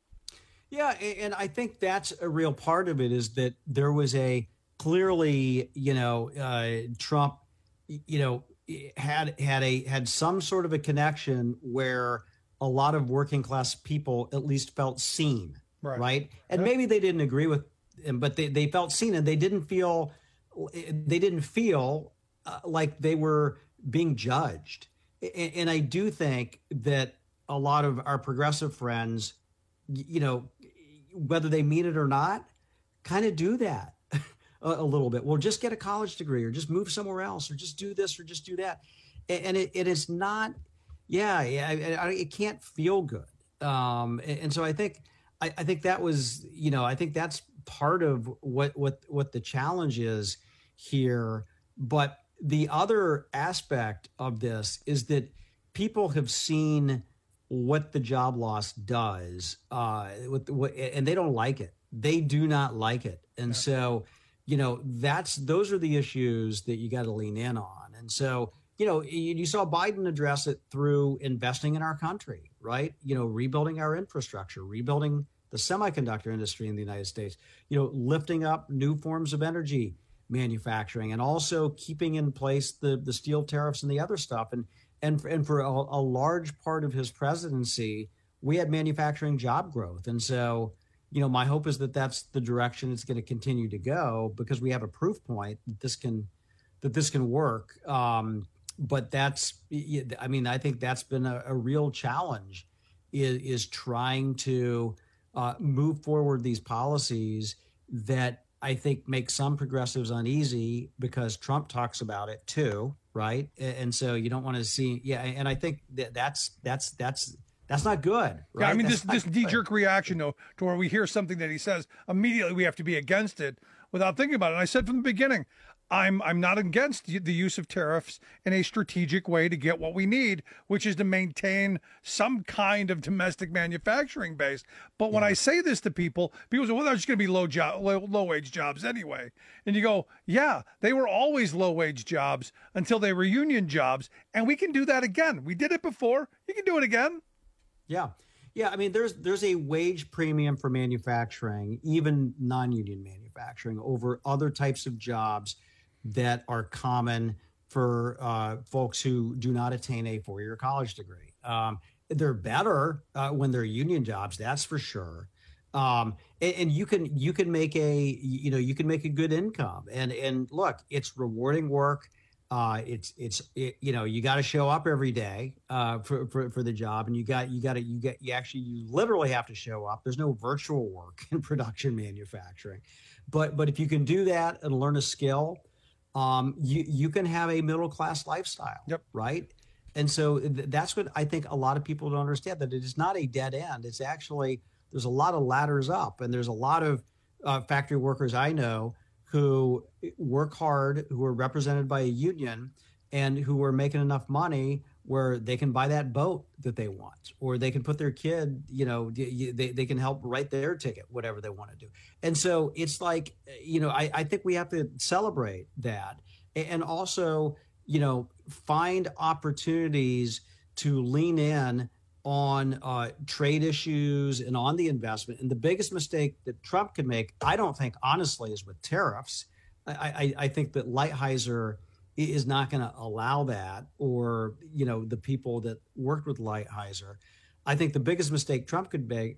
Yeah, and I think that's a real part of it, is that there was a clearly, you know, uh, Trump, you know, had had a had some sort of a connection where a lot of working class people at least felt seen, right? right? And maybe they didn't agree with him, but they, they felt seen, and they didn't feel they didn't feel uh, like they were being judged. And, and I do think that a lot of our progressive friends, you know, whether they mean it or not, kind of do that a, a little bit. Well, just get a college degree, or just move somewhere else, or just do this, or just do that. And, and it, it is not, yeah, yeah, I, I, it can't feel good. Um, and, and so I think, I, I think that was, you know, I think that's part of what, what, what the challenge is here. But the other aspect of this is that people have seen what the job loss does, uh, with, what, and they don't like it. They do not like it. And yeah. so, you know, that's, those are the issues that you got to lean in on. And so, you know, you, you saw Biden address it through investing in our country, right? You know, rebuilding our infrastructure, rebuilding the semiconductor industry in the United States, you know, lifting up new forms of energy manufacturing, and also keeping in place the, the steel tariffs and the other stuff. And, And, and for a, a large part of his presidency, we had manufacturing job growth. And so, you know, my hope is that that's the direction it's going to continue to go, because we have a proof point that this can, that this can work. Um, but that's, I mean, I think that's been a, a real challenge, is, is trying to uh, move forward these policies that I think make some progressives uneasy, because Trump talks about it too. Right. And so you don't want to see. Yeah. And I think that that's that's that's that's not good. Right? Yeah. I mean, that's this this knee jerk reaction, though, to where we hear something that he says, immediately we have to be against it without thinking about it. And I said from the beginning, I'm I'm not against the use of tariffs in a strategic way to get what we need, which is to maintain some kind of domestic manufacturing base. But when yeah. I say this to people, people say, well, there's going to be low job, low, low wage jobs anyway. And you go, yeah, they were always low wage jobs until they were union jobs. And we can do that again. We did it before. You can do it again. Yeah. Yeah. I mean, there's there's a wage premium for manufacturing, even non-union manufacturing, over other types of jobs that are common for uh, folks who do not attain a four-year college degree. Um, they're better uh, when they're union jobs, that's for sure. Um, and, and you can you can make a you know you can make a good income. And and look, it's rewarding work. Uh, it's it's it, you know you got to show up every day uh, for, for for the job, and you got you got to you get you actually you literally have to show up. There's no virtual work in production manufacturing, but but if you can do that and learn a skill, um, you, you can have a middle-class lifestyle, yep. right? And so th- that's what I think a lot of people don't understand, that it is not a dead end. It's actually, there's a lot of ladders up, and there's a lot of uh, factory workers I know who work hard, who are represented by a union, and who are making enough money where they can buy that boat that they want, or they can put their kid, you know, they, they can help write their ticket, whatever they want to do. And so it's like, you know, I, I think we have to celebrate that, and also, you know, find opportunities to lean in on uh, trade issues and on the investment. And the biggest mistake that Trump could make, I don't think, honestly, is with tariffs. I, I, I think that Lighthizer is not going to allow that, or, you know, the people that worked with Lighthizer. I think the biggest mistake Trump could make,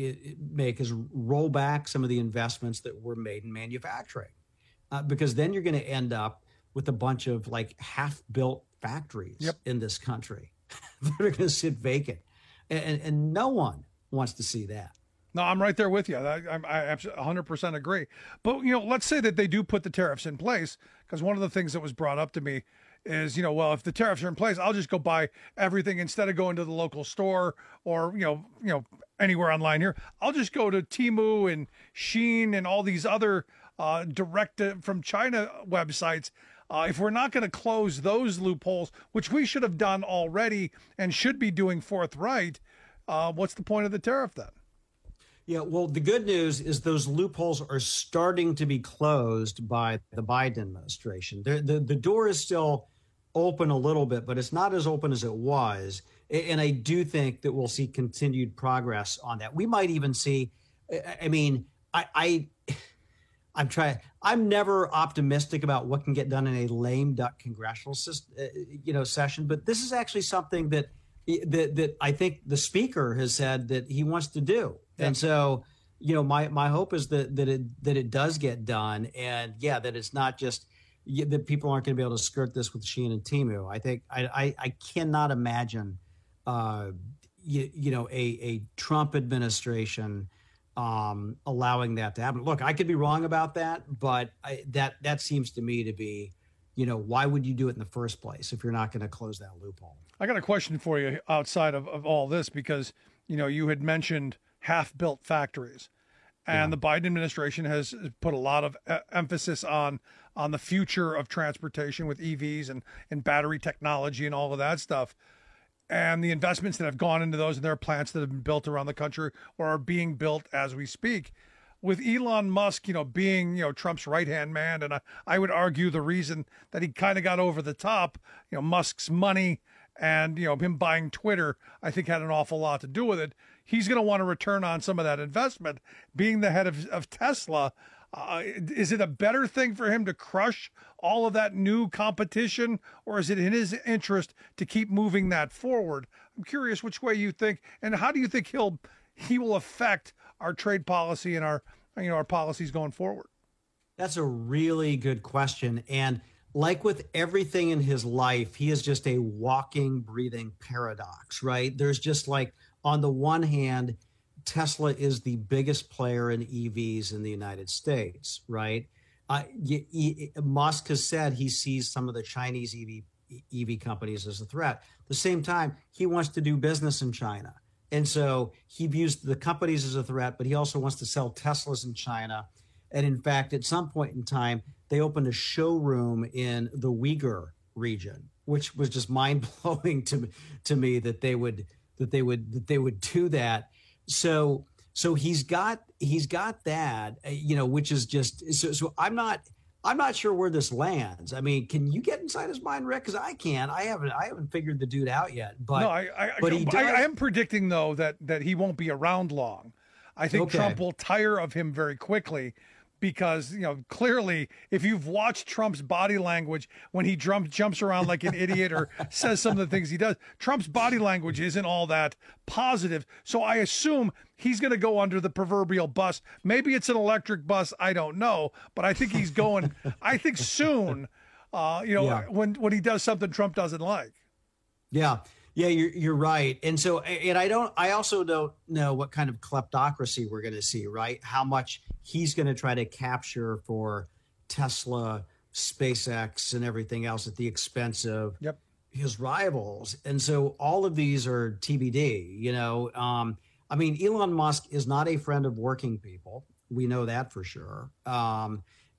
make is roll back some of the investments that were made in manufacturing, uh, because then you're going to end up with a bunch of like half-built factories yep. in this country that are going to sit vacant, and, and no one wants to see that. No, I'm right there with you. I, I, I absolutely one hundred percent agree. But, you know, let's say that they do put the tariffs in place, because one of the things that was brought up to me is, you know, well, if the tariffs are in place, I'll just go buy everything instead of going to the local store or, you know, you know, anywhere online here. I'll just go to Temu and Shein and all these other uh, direct from China websites. Uh, if we're not going to close those loopholes, which we should have done already and should be doing forthright, uh, what's the point of the tariff then? Yeah, well, the good news is those loopholes are starting to be closed by the Biden administration. The, the, the door is still open a little bit, but it's not as open as it was. And I do think that we'll see continued progress on that. We might even see, I mean, I, I I'm trying, I'm never optimistic about what can get done in a lame duck congressional system, you know, session, but this is actually something that, that, that I think the speaker has said that he wants to do. Yeah. And so, you know, my, my hope is that, that it, that it does get done. And yeah, that it's not just that people aren't going to be able to skirt this with Shein and Temu. I think I, I, I cannot imagine, uh, you, you know, a, a Trump administration um, allowing that to happen. Look, I could be wrong about that, but I, that, that seems to me to be, you know, why would you do it in the first place if you're not going to close that loophole? I got a question for you outside of, of all this, because, you know, you had mentioned half-built factories, and yeah. the Biden administration has put a lot of uh, emphasis on on the future of transportation with E Vs and, and battery technology and all of that stuff, and the investments that have gone into those, and there are plants that have been built around the country or are being built as we speak. With Elon Musk, you know, being, you know, Trump's right-hand man, and I, I would argue the reason that he kind of got over the top, you know, Musk's money and, you know, him buying Twitter, I think had an awful lot to do with it. He's going to want to return on some of that investment. Being the head of, of Tesla, uh, is it a better thing for him to crush all of that new competition, or is it in his interest to keep moving that forward? I'm curious which way you think, and how do you think he'll he will affect our trade policy and our, you know, our policies going forward? That's a really good question. And like with everything in his life, he is just a walking, breathing paradox, right? There's just like, on the one hand, Tesla is the biggest player in E Vs in the United States, right? Uh, y- y- Musk has said he sees some of the Chinese E V, E V companies as a threat. At the same time, he wants to do business in China. And so he views the companies as a threat, but he also wants to sell Teslas in China. And in fact, at some point in time, they opened a showroom in the Uyghur region, which was just mind-blowing to, to me that they would that they would that they would do that. So so he's got he's got that, you know, which is just so, so I'm not I'm not sure where this lands. I mean, can you get inside his mind, Rick? Because I can't. I haven't I haven't figured the dude out yet. But no, I I, but he does. I, I am predicting though that that he won't be around long. I think Okay. Trump will tire of him very quickly. Because, you know, clearly, if you've watched Trump's body language when he drum, jumps around like an idiot or says some of the things he does, Trump's body language isn't all that positive. So I assume he's going to go under the proverbial bus. Maybe it's an electric bus. I don't know. But I think he's going, I think soon, uh, you know, Yeah. when, when he does something Trump doesn't like. Yeah. Yeah, you're you're right. And so, and I don't, I also don't know what kind of kleptocracy we're going to see, right? How much he's going to try to capture for Tesla, SpaceX, and everything else at the expense of yep. his rivals. And so all of these are T B D, you know. Um, I mean, Elon Musk is not a friend of working people. We know that for sure. Um,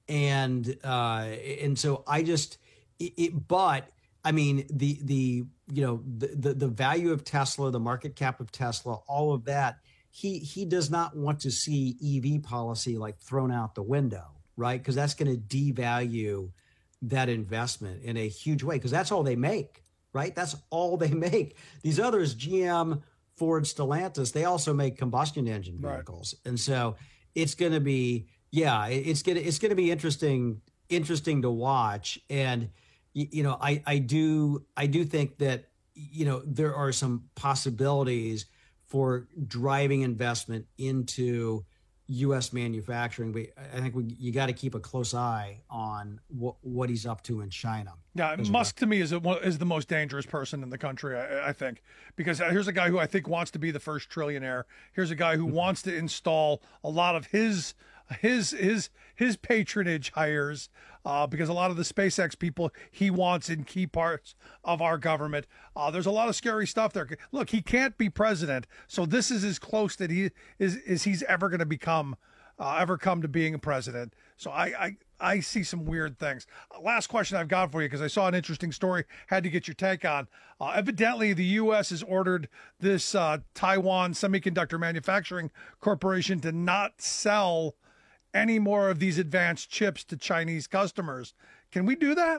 and uh, and so I just, it, it, but I mean, the the you know the, the the value of Tesla, the market cap of Tesla, all of that. He he does not want to see E V policy like thrown out the window, right? Because that's going to devalue that investment in a huge way. Because that's all they make, right? That's all they make. These others, G M, Ford, Stellantis, they also make combustion engine vehicles, right. And so it's going to be yeah, it's gonna it's gonna be interesting interesting to watch. And you know, I, I do I do think that, you know, there are some possibilities for driving investment into U S manufacturing, but I think we, you got to keep a close eye on what what he's up to in China. Yeah, Musk to me is a, is the most dangerous person in the country, I, I think, because here's a guy who I think wants to be the first trillionaire. Here's a guy who mm-hmm. wants to install a lot of his his his his patronage hires, uh, because a lot of the SpaceX people he wants in key parts of our government. Uh, there's a lot of scary stuff there. Look, he can't be president, so this is as close that he is is he's ever going to become, uh, ever come to being a president. So I I, I see some weird things. Uh, last question I've got for you, because I saw an interesting story, had to get your take on. Uh, evidently, the U S has ordered this uh, Taiwan Semiconductor Manufacturing Corporation to not sell any more of these advanced chips to Chinese customers. Can we do that?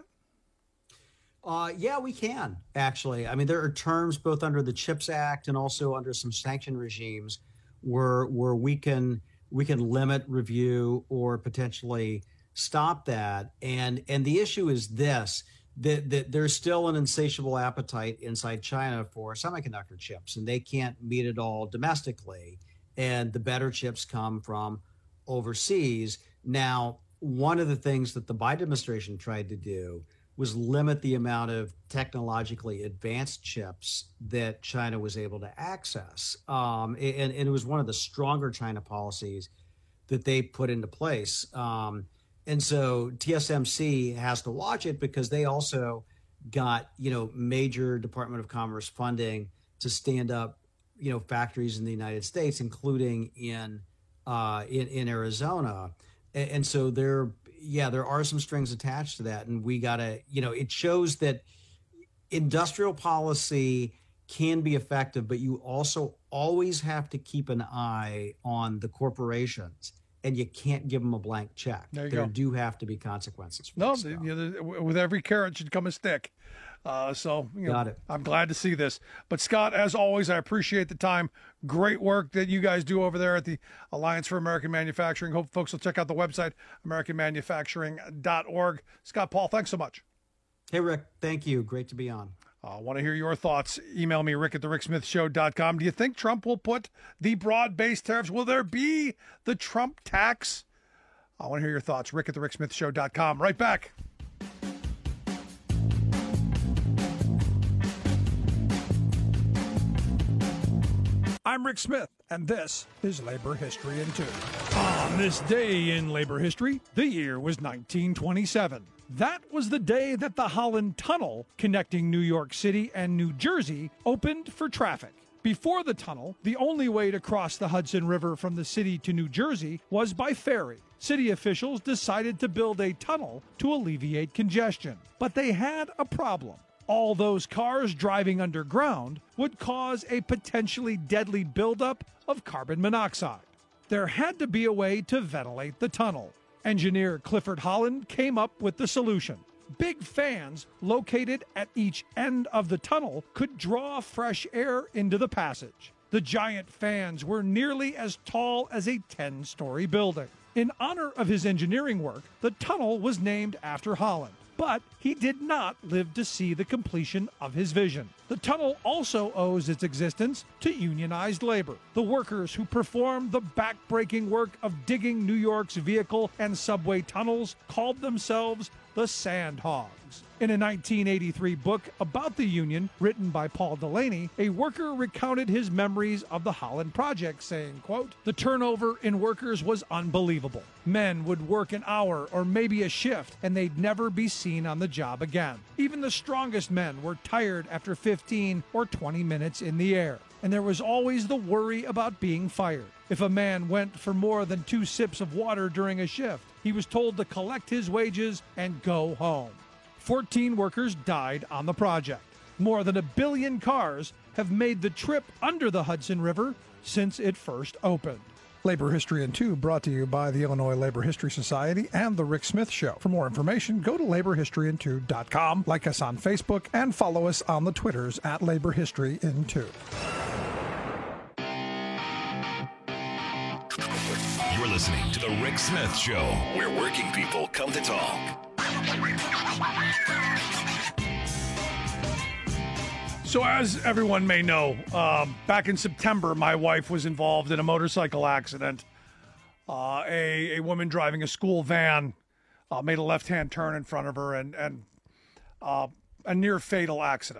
Uh, yeah, we can, actually. I mean, there are terms both under the CHIPS Act and also under some sanction regimes where where we can we can limit, review, or potentially stop that. And and the issue is this, that, that there's still an insatiable appetite inside China for semiconductor chips, and they can't meet it all domestically. And the better chips come from overseas. Now, one of the things that the Biden administration tried to do was limit the amount of technologically advanced chips that China was able to access. Um, and, and it was one of the stronger China policies that they put into place. Um, and so T S M C has to watch it, because they also got, you know, major Department of Commerce funding to stand up, you know, factories in the United States, including in Uh, in, in Arizona. And, and so there, yeah, there are some strings attached to that. And we got to, you know, it shows that industrial policy can be effective, but you also always have to keep an eye on the corporations, and you can't give them a blank check. There you there go. do have to be consequences. For no, this the, you know, with every carrot should come a stick. Uh, so you know, Got it. I'm glad to see this. But Scott, as always, I appreciate the time. Great work that you guys do over there at the Alliance for American Manufacturing. Hope folks will check out the website, american manufacturing dot org. Scott Paul, thanks so much. Hey, Rick. Thank you. Great to be on. I uh, want to hear your thoughts. Email me, rick at the rick smith show dot com. Do you think Trump will put the broad-based tariffs? Will there be the Trump tax? I want to hear your thoughts. rick at the rick smith show dot com. Right back. I'm Rick Smith, and this is Labor History in Two. On this day in labor history, the year was nineteen twenty-seven. That was the day that the Holland Tunnel, connecting New York City and New Jersey, opened for traffic. Before the tunnel, the only way to cross the Hudson River from the city to New Jersey was by ferry. City officials decided to build a tunnel to alleviate congestion, but they had a problem. All those cars driving underground would cause a potentially deadly buildup of carbon monoxide. There had to be a way to ventilate the tunnel. Engineer Clifford Holland came up with the solution. Big fans located at each end of the tunnel could draw fresh air into the passage. The giant fans were nearly as tall as a ten-story building. In honor of his engineering work, the tunnel was named after Holland. But he did not live to see the completion of his vision. The tunnel also owes its existence to unionized labor. The workers who performed the back-breaking work of digging New York's vehicle and subway tunnels called themselves the Sandhogs. In a nineteen eighty-three book about the union, written by Paul Delaney, a worker recounted his memories of the Holland Project, saying, quote, "The turnover in workers was unbelievable. Men would work an hour or maybe a shift, and they'd never be seen on the job again. Even the strongest men were tired after fifteen or twenty minutes in the air. And there was always the worry about being fired. If a man went for more than two sips of water during a shift, he was told to collect his wages and go home." fourteen workers died on the project. More than a billion cars have made the trip under the Hudson River since it first opened. Labor History in Two brought to you by the Illinois Labor History Society and The Rick Smith Show. For more information, go to labor history in two dot com, like us on Facebook, and follow us on the Twitters at Labor History in Two. You're listening to The Rick Smith Show, where working people come to talk. So as everyone may know, uh, back in September, my wife was involved in a motorcycle accident. uh, a, a woman driving a school van uh, made a left-hand turn in front of her and, and uh, a near-fatal accident.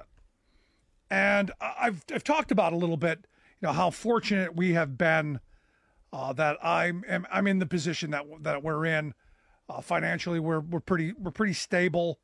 And I've, I've talked about a little bit, you know, how fortunate we have been uh, that I'm I'm in the position that that we're in. Uh, financially, we're we're pretty we're pretty stable.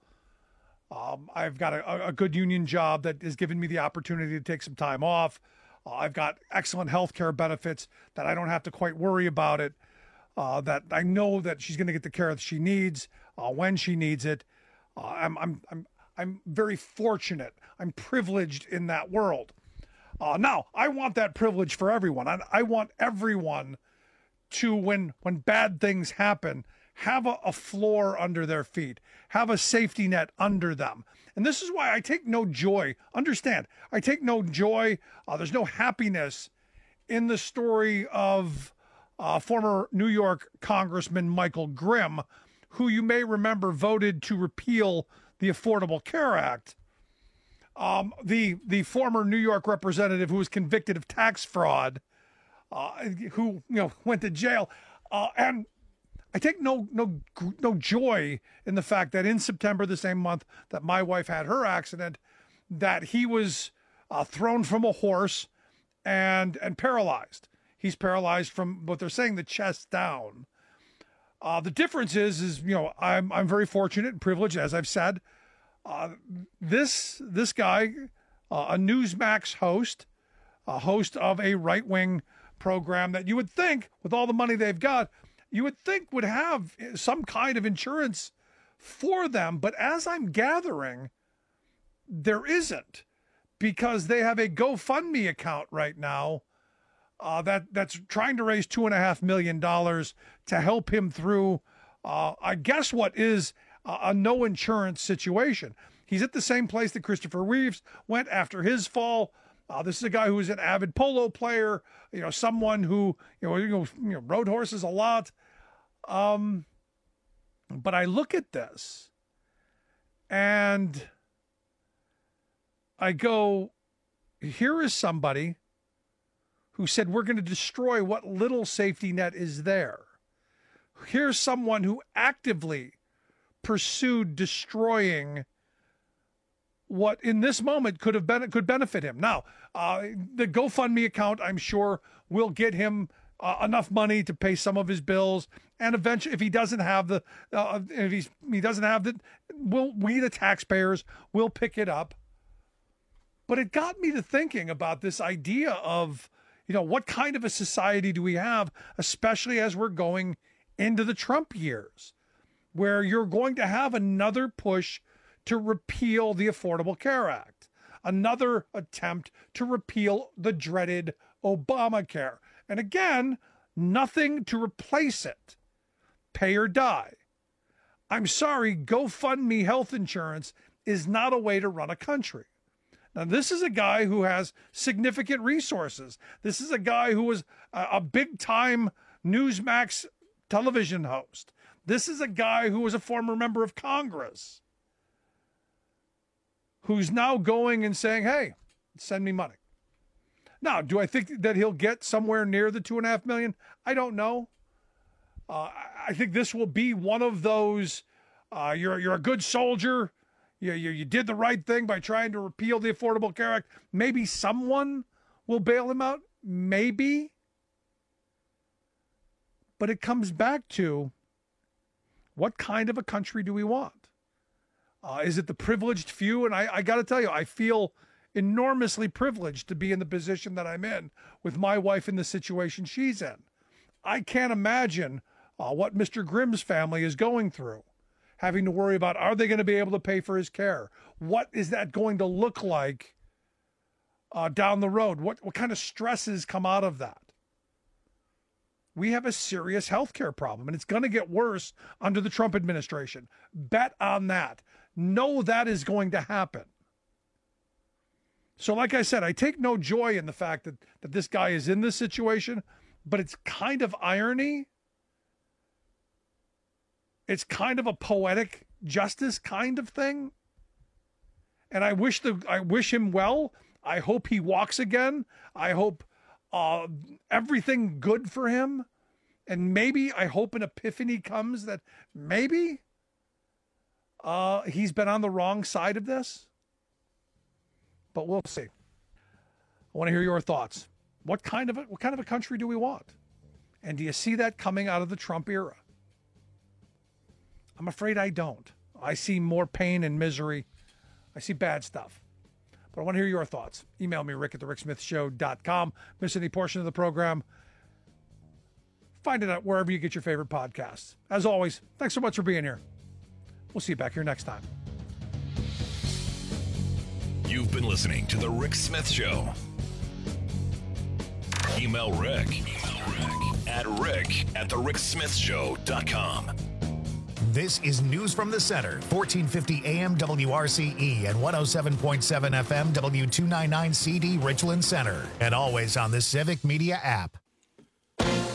Um, I've got a, a good union job that has given me the opportunity to take some time off. Uh, I've got excellent health care benefits that I don't have to quite worry about it. Uh, that I know that she's going to get the care that she needs uh, when she needs it. Uh, I'm I'm I'm I'm very fortunate. I'm privileged in that world. Uh, now, I want that privilege for everyone. I, I want everyone to, when when bad things happen, have a, a floor under their feet, have a safety net under them. And this is why I take no joy. Understand, I take no joy. Uh, there's no happiness in the story of uh, former New York Congressman Michael Grimm, who you may remember voted to repeal the Affordable Care Act. Um, the the former New York representative who was convicted of tax fraud, uh, who you know went to jail, uh, and I take no no no joy in the fact that in September, the same month that my wife had her accident, that he was uh, thrown from a horse and and paralyzed. He's paralyzed from what they're saying, the chest down. Uh, the difference is, is you know, I'm I'm very fortunate and privileged, as I've said. Uh, this this guy, uh, a Newsmax host, a host of a right-wing program that you would think, with all the money they've got, you would think would have some kind of insurance for them. But as I'm gathering, there isn't, because they have a GoFundMe account right now uh, that that's trying to raise two and a half million dollars to help him through, uh, I guess, what is a no insurance situation. He's at the same place that Christopher Reeves went after his fall. Uh, this is a guy who is an avid polo player, you know, someone who, you know, you know, you know rode horses a lot. Um, but I look at this and I go, here is somebody who said, we're going to destroy what little safety net is there. Here's someone who actively pursued destroying what in this moment could have been could benefit him. Now, uh, the GoFundMe account, I'm sure, will get him uh, enough money to pay some of his bills, and eventually, if he doesn't have the, uh, if he's, he doesn't have the, we'll, we the taxpayers will pick it up. But it got me to thinking about this idea of, you know, what kind of a society do we have, especially as we're going into the Trump years, where you're going to have another push to repeal the Affordable Care Act, another attempt to repeal the dreaded Obamacare. And again, nothing to replace it. Pay or die. I'm sorry, GoFundMe health insurance is not a way to run a country. Now, this is a guy who has significant resources. This is a guy who was a, a big-time Newsmax television host. This is a guy who was a former member of Congress, who's now going and saying, hey, send me money. Now, do I think that he'll get somewhere near the two and a half million? I don't know. Uh, I think this will be one of those, uh, you're, you're a good soldier. You, you, you did the right thing by trying to repeal the Affordable Care Act. Maybe someone will bail him out. Maybe. But it comes back to, what kind of a country do we want? Uh, is it the privileged few? And I, I got to tell you, I feel enormously privileged to be in the position that I'm in with my wife in the situation she's in. I can't imagine uh, what Mister Grimm's family is going through, having to worry about, are they going to be able to pay for his care? What is that going to look like uh, down the road? What, what kind of stresses come out of that? We have a serious healthcare problem, and it's going to get worse under the Trump administration. Bet on that. Know that is going to happen. So like I said, I take no joy in the fact that, that this guy is in this situation, but it's kind of irony. It's kind of a poetic justice kind of thing. And I wish the I wish him well. I hope he walks again. I hope Uh, everything good for him, And maybe, I hope an epiphany comes that maybe uh, he's been on the wrong side of this. But we'll see. I want to hear your thoughts. What kind of a, what kind of a country do we want? And do you see that coming out of the Trump era? I'm afraid I don't. I see more pain and misery. I see bad stuff. But I want to hear your thoughts. Email me, rick at the rick smith show dot com. Miss any portion of the program? Find it out wherever you get your favorite podcasts. As always, thanks so much for being here. We'll see you back here next time. You've been listening to The Rick Smith Show. Email Rick, Rick at rick at the rick smith show dot com. This is News from the Center, fourteen fifty A M W R C E and one oh seven point seven F M W two ninety-nine C D Richland Center. And always on the Civic Media app.